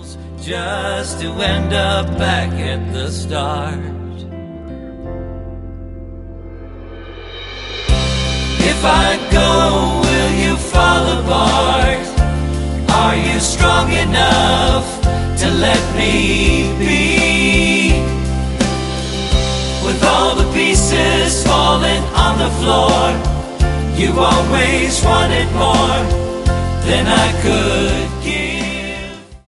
just to end up back at the start. If I go, will you fall apart? Are you strong enough to let me be? With all the pieces falling on the floor, you always wanted more than I could give.